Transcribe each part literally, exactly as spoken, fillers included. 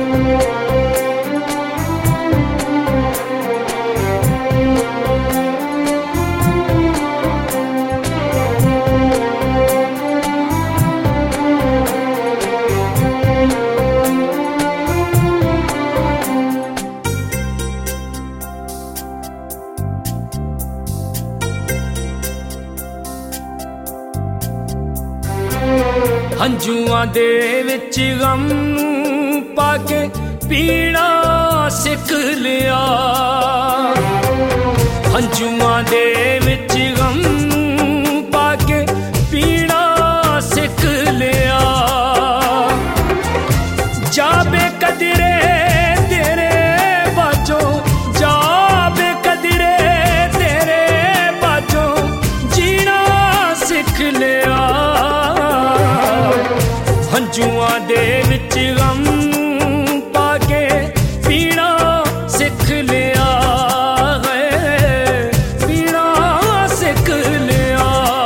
ਹੰਝੂਆਂ ਦੇ ਵਿੱਚ ਗਮ ਨੂੰ ਪਾ ਕੇ ਪੀਣਾ ਸਿੱਖ ਲਿਆ। ਹੰਝੂਆਂ ਦੇ ਵਿੱਚ ਗਮ ਨੂੰ ਪਾ ਕੇ ਪੀਣਾ ਸਿੱਖ ਲਿਆ। ਜਾਬੇ ਕਦਰੇ ਤੇਰੇ ਬਾਝੋਂ, ਜਾਬੇ ਕਦਰੇ ਤੇਰੇ ਬਾਝੋਂ ਜੀਣਾ ਸਿੱਖ ਲਿਆ। ਹੰਝੂਆਂ ਦੇ ਵਿੱਚ ਗਮ ਨੂੰ ਪਾ ਕੇ ਪੀਣਾ ਸਿੱਖ ਲਿਆ ਹੈ, ਪੀਣਾ ਸਿੱਖ ਲਿਆ।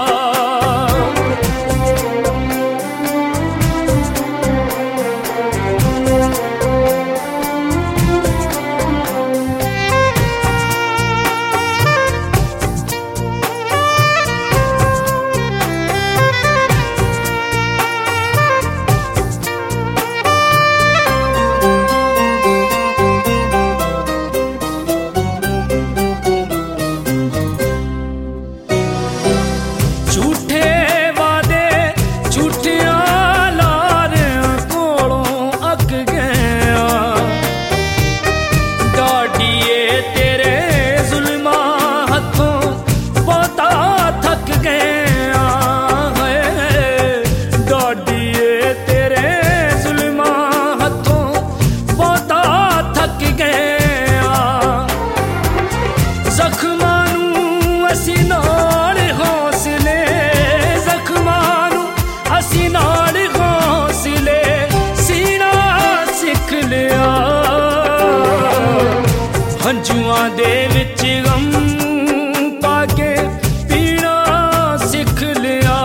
ਹੰਝੂਆਂ ਦੇ ਵਿੱਚ ਗਮ ਪਾ ਕੇ ਪੀਣਾ ਸਿੱਖ ਲਿਆ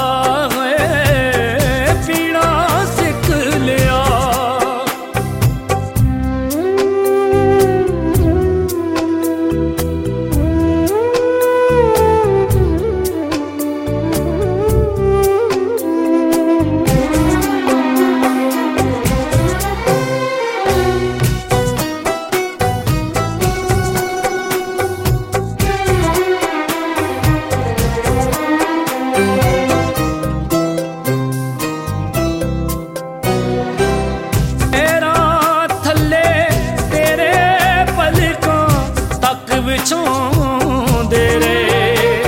ਹੈ, ਪੀਣਾ ਸਿੱਖ ਲਿਆ। ਵਿਛਾਉਂਦੇ ਰਹੇ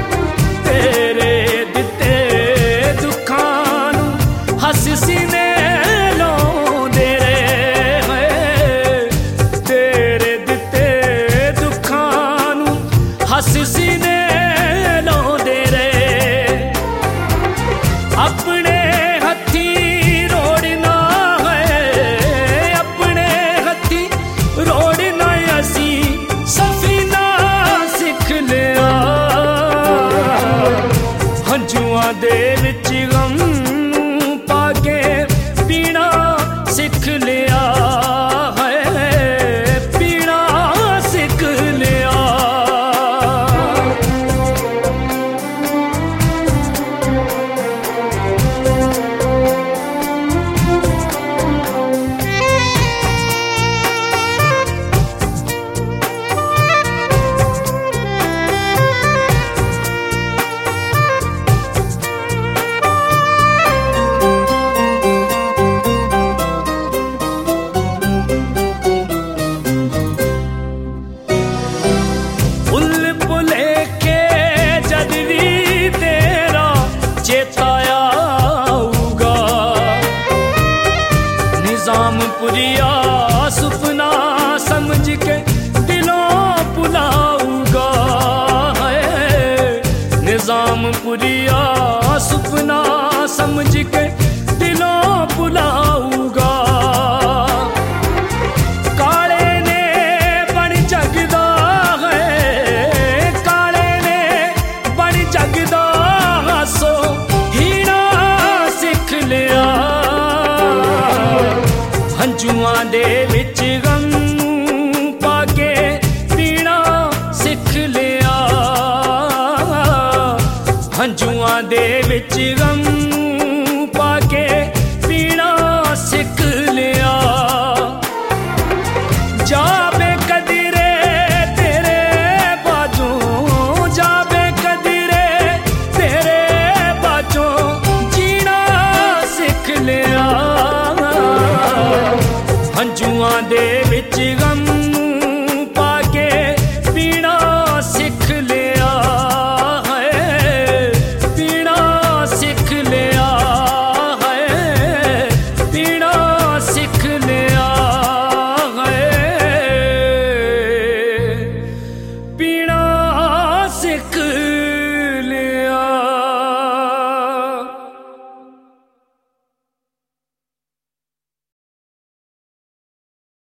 ਤੇਰੇ ਦਿੱਤੇ ਦੁੱਖਾਂ ਨੂੰ ਹੱਸ ਸੀਨੇ ਲਾਉਂਦੇ ਰਹੇ, ਤੇਰੇ ਦਿੱਤੇ ਦੁੱਖਾਂ ਨੂੰ ਹੱਸ ਸੀਨੇ ਲਾਉਂਦੇ ਰਹੇ। ਆਪਣੇ ਹੱਥੀਂ ਰੋੜਨਾ ਹੈ, ਆਪਣੇ ਹੱਥੀਂ ਰੋੜਨਾ ਅਸੀਂ ਹੰਝੂਆਂ ਦੇ ਵਿੱਚ ਗਮ ਨੂੰ ਪਾ ਕੇ ਪੀਣਾ ਸਿੱਖ ਲਿਆ ਹੈ, ਪੀਣਾ ਸਿੱਖ ਲਿਆ। ਹੰਝੂਆਂ ਦੇ ਵਿੱਚ ਗਮ ਨੂੰ ਪਾ ਕੇ ਪੀਣਾ ਸਿੱਖ ਲਿਆ। ਹੰਝੂਆਂ ਦੇ ਵਿੱਚ ਗਮ